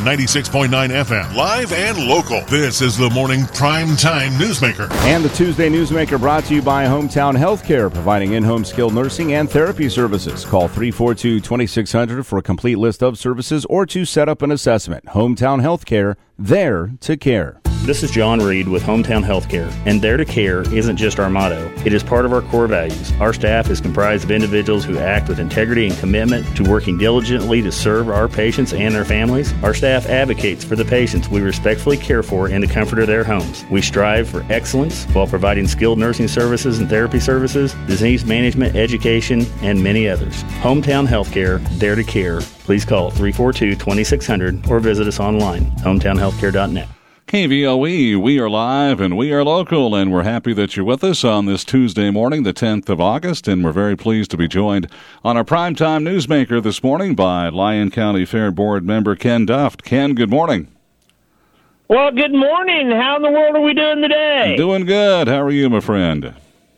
96.9 FM, live and local. This is the Morning Prime Time Newsmaker. And the Tuesday Newsmaker brought to you by Hometown Healthcare, providing in-home skilled nursing and therapy services. Call 342-2600 for a complete list of services or to set up an assessment. Hometown Healthcare, there to care. This is John Reed with Hometown Healthcare, and there to care isn't just our motto. It is part of our core values. Our staff is comprised of individuals who act with integrity and commitment to working diligently to serve our patients and their families. Our staff advocates for the patients we respectfully care for in the comfort of their homes. We strive for excellence while providing skilled nursing services and therapy services, disease management, education, and many others. Hometown Healthcare, there to care. Please call 342-2600 or visit us online, hometownhealthcare.net. KVOE, we are live and we are local, and we're happy that you're with us on this Tuesday morning, the 10th of August, and we're very pleased to be joined on our Primetime Newsmaker this morning by Lyon County Fair Board member Ken Duft. Ken, good morning. Well, good morning. How in the world are we doing today? Doing good. How are you, my friend?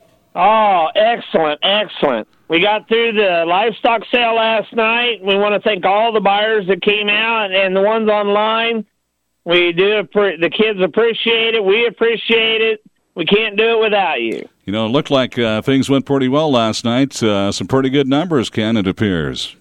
Oh, excellent, excellent. We got through the livestock sale last night. We want to thank all the buyers that came out and the ones online. We do. The kids appreciate it. We appreciate it. We can't do it without you. You know, it looked like things went pretty well last night. Some pretty good numbers, Ken, it appears.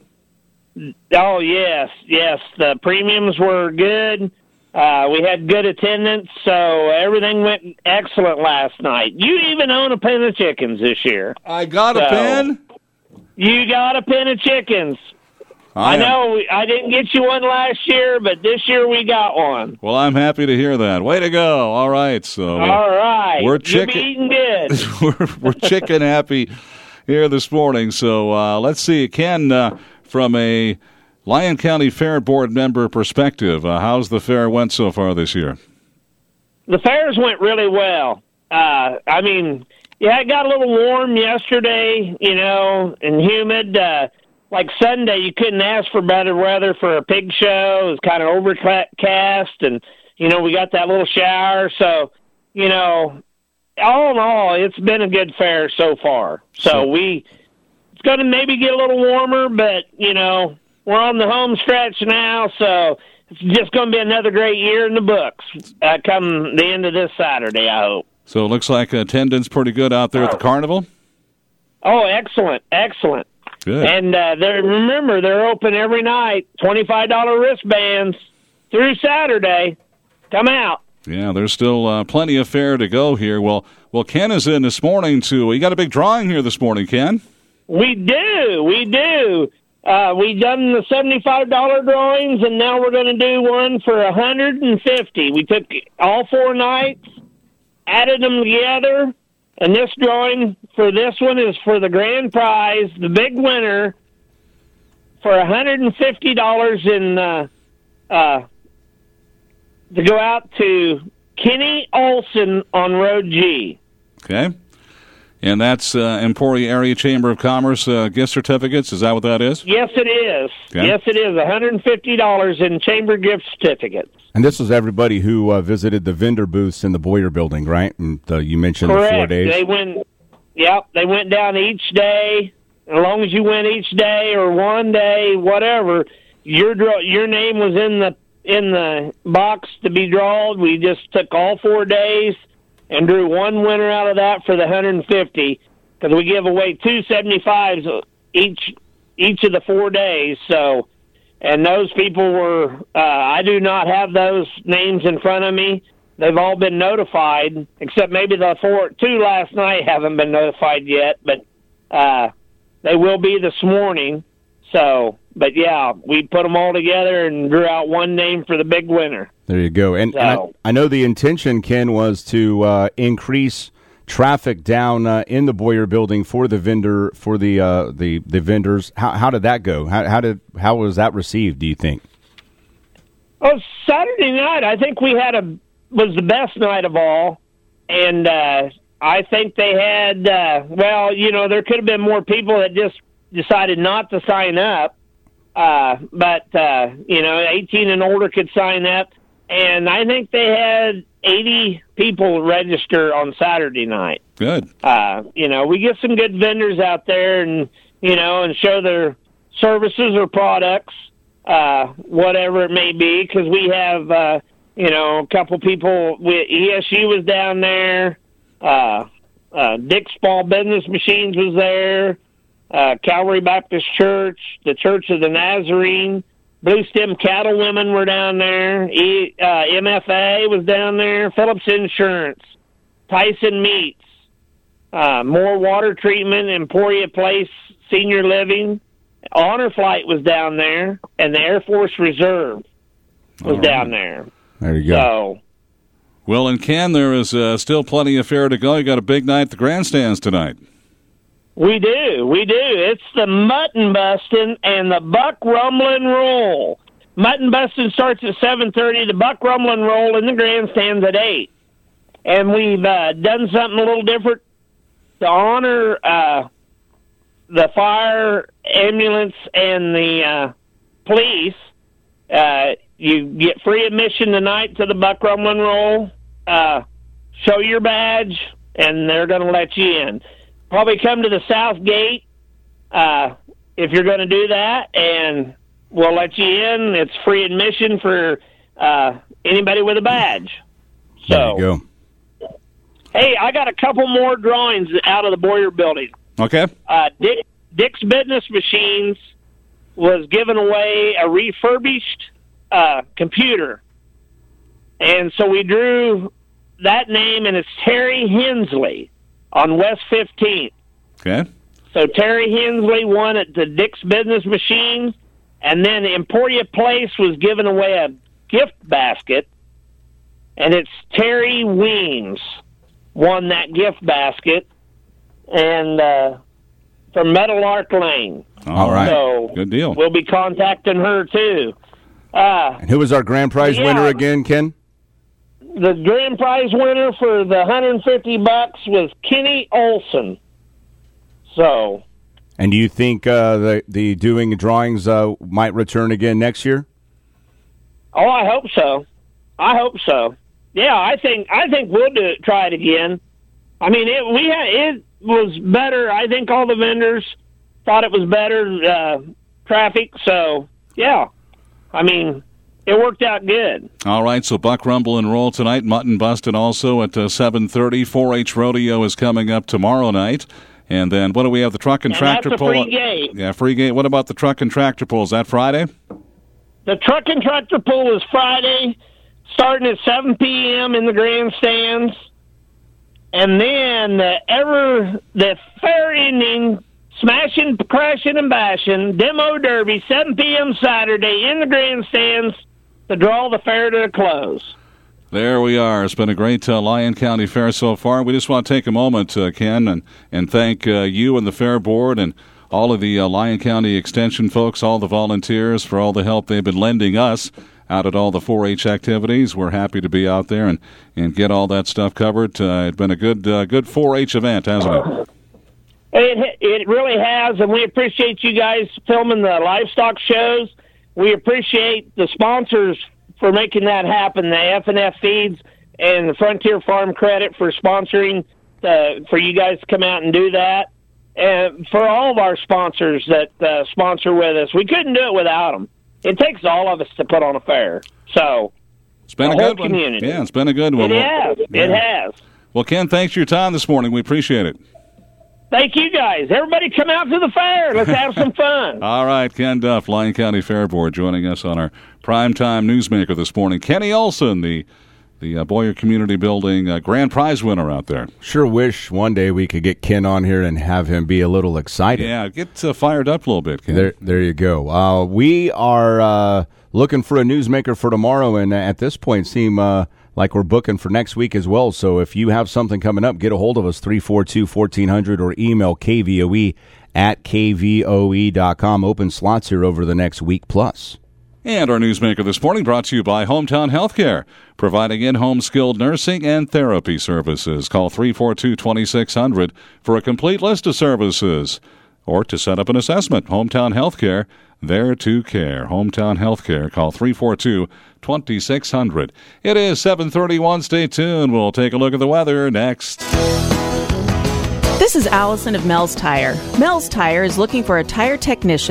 Oh, yes, yes. The premiums were good. We had good attendance, so everything went excellent last night. You even own a pen of chickens this year. I got a pen? You got a pen of chickens. I know I didn't get you one last year, but this year we got one. Well, I'm happy to hear that. Way to go. All right. So all right. We're chicken eating good. we're chicken happy here this morning. So let's see. Ken, from a Lyon County Fair Board member perspective, how's the fair went so far this year? The fairs went really well. I mean, yeah, it got a little warm yesterday, and humid. Like Sunday, you couldn't ask for better weather for a pig show. It was kind of overcast, and, we got that little shower. So, all in all, it's been a good fair so far. So it's going to maybe get a little warmer, but, we're on the home stretch now, so it's just going to be another great year in the books come the end of this Saturday, I hope. So it looks like attendance pretty good out there at the carnival? Oh, excellent, excellent. Good. And remember, they're open every night, $25 wristbands through Saturday. Come out. Yeah, there's still plenty of fair to go here. Well, Ken is in this morning, too. We got a big drawing here this morning, Ken. We do. We done the $75 drawings, and now we're going to do one for $150. We took all 4 nights, added them together, and this drawing for this one is for the grand prize, the big winner, for $150 to go out to Kenny Olson on Road G. Okay. And that's Emporia Area Chamber of Commerce gift certificates. Is that what that is? Yes, it is. Okay. Yes, it is. $150 in chamber gift certificates. And this was everybody who visited the vendor booths in the Boyer building, right? And you mentioned Correct. The 4 days. They went down each day. As long as you went each day or one day, whatever, your name was in the box to be drawn. We just took all 4 days and drew one winner out of that for the $150, because we give away 2 $75s each of the 4 days. So, and those people were, I do not have those names in front of me. They've all been notified, except maybe the 2 last night haven't been notified yet, but they will be this morning. So, but yeah, we put them all together and drew out one name for the big winner. There you go. And I know the intention, Ken, was to increase traffic down in the Boyer building for the vendors. How did that go? How was that received, do you think? Oh, Saturday night, I think we was the best night of all, and I think they had. There could have been more people that just decided not to sign up, but 18 and older could sign up. And I think they had 80 people register on Saturday night. Good. We get some good vendors out there and show their services or products. whatever it may be, because we have, a couple people. ESU was down there. Dick's Small Business Machines was there. Calvary Baptist Church, the Church of the Nazarene, Blue Stem Cattlewomen were down there. MFA was down there. Phillips Insurance, Tyson Meats, More Water Treatment, Emporia Place Senior Living. Honor Flight was down there, and the Air Force Reserve was down there. There you go. So, well, and Ken, there is still plenty of fair to go. You got a big night at the grandstands tonight. We do. It's the mutton busting and the buck rumbling roll. Mutton busting starts at 7:30. The buck rumbling roll in the grandstands at 8. And we've done something a little different to honor the fire, ambulance, and the police. You get free admission tonight to the buck rumbling roll. Show your badge, and they're going to let you in. Probably come to the south gate if you're going to do that, and we'll let you in. It's free admission for anybody with a badge. So, there you go. Hey, I got a couple more drawings out of the Boyer building. Okay. Dick's Business Machines was giving away a refurbished computer. And so we drew that name, and it's Terry Hensley on West 15th. Okay. So Terry Hensley won at the Dick's Business Machines, and then Emporia Place was giving away a gift basket, and it's Terry Weems won that gift basket, and from Meadowlark Lane. All right. So good deal. We'll be contacting her, too. And who was our grand prize winner again, Ken? The grand prize winner for the $150 was Kenny Olson. So. And do you think the doing drawings might return again next year? Oh, I hope so. Yeah, I think we'll try it again. I mean, it was better. I think all the vendors thought it was better traffic. So yeah, I mean, it worked out good. All right, so Buck Rumble and Roll tonight, Mutton Bustin' also at 7:30. 4-H Rodeo is coming up tomorrow night. And then what do we have? The truck and tractor pull. That's a free gate. Yeah, free gate. What about the truck and tractor pull? Is that Friday? The truck and tractor pull is Friday, starting at 7 p.m. in the grandstands. And then the fair ending, smashing, crashing, and bashing, demo derby, 7 p.m. Saturday in the grandstands to draw the fair to a close. There we are. It's been a great Lyon County Fair so far. We just want to take a moment, Ken, and thank you and the Fair Board and all of the Lyon County Extension folks, all the volunteers for all the help they've been lending us out at all the 4-H activities. We're happy to be out there and get all that stuff covered. It's been a good 4-H event, hasn't it? It really has, and we appreciate you guys filming the livestock shows. We appreciate the sponsors for making that happen, the F&F Feeds and the Frontier Farm Credit for sponsoring, for you guys to come out and do that. And for all of our sponsors that sponsor with us, we couldn't do it without them. It takes all of us to put on a fair. So, it's been a good one. Community. Yeah, it's been a good one. It has. Yeah. It has. Well, Ken, thanks for your time this morning. We appreciate it. Thank you, guys. Everybody come out to the fair. Let's have some fun. All right, Ken Duff, Lyon County Fair Board, joining us on our Primetime Newsmaker this morning. Kenny Olson, the Boyer Community Building grand prize winner out there. Sure wish one day we could get Ken on here and have him be a little excited. Yeah, get fired up a little bit, Ken. There you go. We are looking for a newsmaker for tomorrow, and at this point seem like we're booking for next week as well. So if you have something coming up, get a hold of us, 342-1400, or email kvoe@kvoe.com. Open slots here over the next week plus. And our newsmaker this morning brought to you by Hometown Healthcare, providing in-home skilled nursing and therapy services. Call 342-2600 for a complete list of services or to set up an assessment. Hometown Healthcare, there to care. Hometown Healthcare, call 342-2600. It is 7:31. Stay tuned. We'll take a look at the weather next. This is Allison of Mel's Tire. Mel's Tire is looking for a tire technician